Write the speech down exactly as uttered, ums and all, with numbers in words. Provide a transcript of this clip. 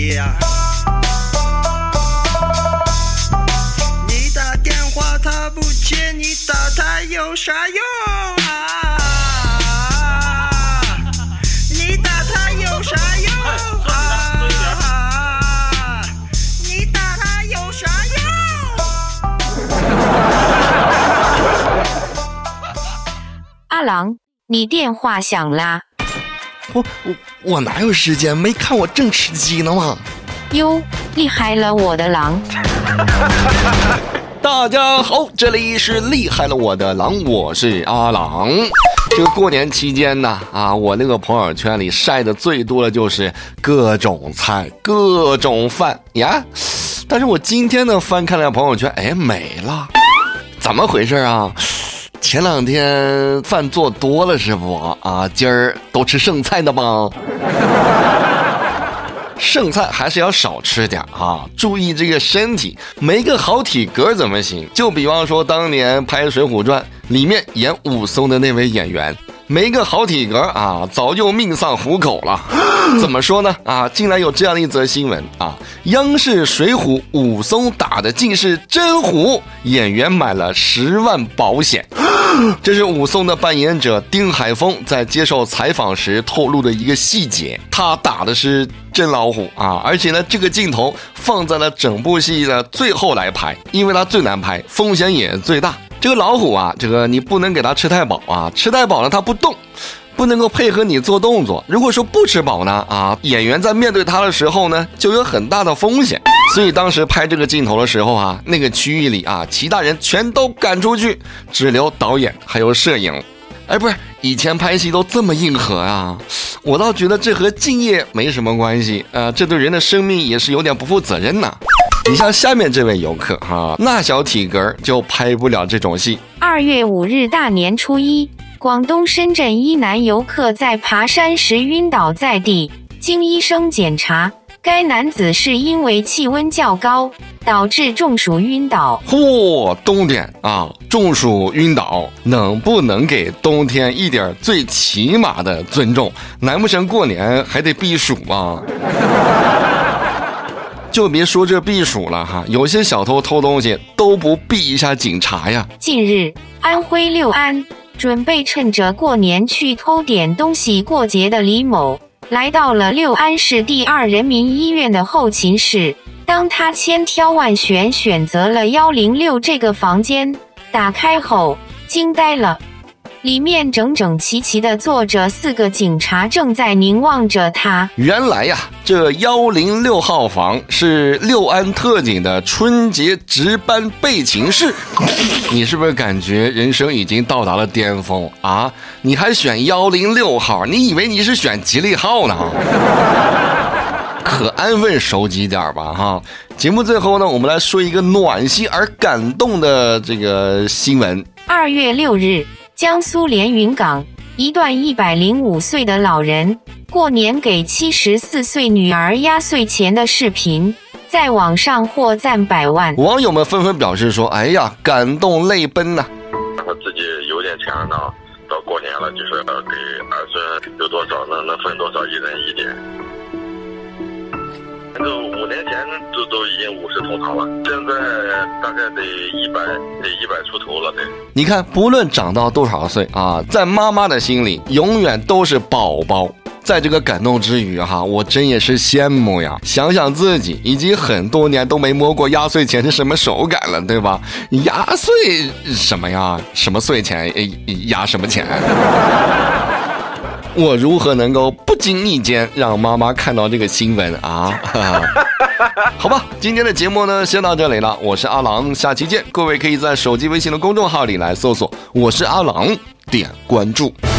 接啊，你打电话他不接，你打他有啥用啊？你打他有啥用啊？你打他有啥用？ 阿郎，你电话响啦。 我我我哪有时间？没看我正吃鸡呢吗？ 哟，厉害了我的狼！ 大家好，这里是厉害了我的狼，我是阿郎。这个过年期间呢，啊，我那个朋友圈里晒的最多的就是各种菜、各种饭呀。但是我今天呢翻看了朋友圈，哎，没了，怎么回事啊？前两天饭做多了是不啊？今儿都吃剩菜的吗？剩菜还是要少吃点啊，注意这个身体，没个好体格怎么行？就比方说当年拍《水浒传》里面演武松的那位演员，没个好体格啊，早就命丧虎口了。怎么说呢？啊，竟然有这样的一则新闻啊！央视水浒武松打的竟是真虎，演员买了十万保险。这是武松的扮演者丁海峰在接受采访时透露的一个细节，他打的是真老虎啊！而且呢，这个镜头放在了整部戏的最后来拍，因为它最难拍，风险也最大。这个老虎啊，这个你不能给它吃太饱啊，吃太饱了它不动，不能够配合你做动作。如果说不吃饱呢，啊，演员在面对它的时候呢，就有很大的风险。所以当时拍这个镜头的时候啊，那个区域里啊，其他人全都赶出去，只留导演还有摄影。哎，不是，以前拍戏都这么硬核啊？我倒觉得这和敬业没什么关系，呃，这对人的生命也是有点不负责任呐。你像下面这位游客哈、啊，那小体格就拍不了这种戏。 二月五日大年初一，广东深圳一男游客在爬山时晕倒在地，经医生检查，该男子是因为气温较高导致中暑晕倒。 嚯，冬天啊，中暑晕倒，能不能给冬天一点最起码的尊重？难不成过年还得避暑吗？就别说这避暑了哈，有些小偷偷东西都不避一下警察呀。 近日，安徽六安准备趁着过年去偷点东西过节的李某，来到了六安市第二人民医院的后勤室。当他千挑万选选择了一零六这个房间，打开后惊呆了，里面整整齐齐地坐着四个警察，正在凝望着他。 原来呀，这一零六号房是六安特警的春节值班备勤室。你是不是感觉人生已经到达了巅峰啊？你还选一零六号，你以为你是选吉利号呢？可安分守己点吧哈！节目最后呢，我们来说一个暖心而感动的这个新闻。 二月六日，江苏连云港一段一百零五岁的老人过年给七十四岁女儿压岁钱的视频，在网上获赞百万。 网友们纷纷表示说：“哎呀，感动泪奔呐、啊！” 我自己有点钱呢，到过年了，就是给儿孙有多少能能分多少，一人一点。这五年前都都已经五十通常了，现在大概得一百得一百出头了得。 你看，不论长到多少岁啊，在妈妈的心里永远都是宝宝。在这个感动之余哈，我真也是羡慕呀！想想自己已经很多年都没摸过压岁钱是什么手感了，对吧？压岁什么呀？什么岁钱？压什么钱？我如何能够不经意间让妈妈看到这个新闻啊？好吧，今天的节目呢先到这里了，我是阿郎，下期见。各位可以在手机微信的公众号里来搜索我是阿郎，点关注。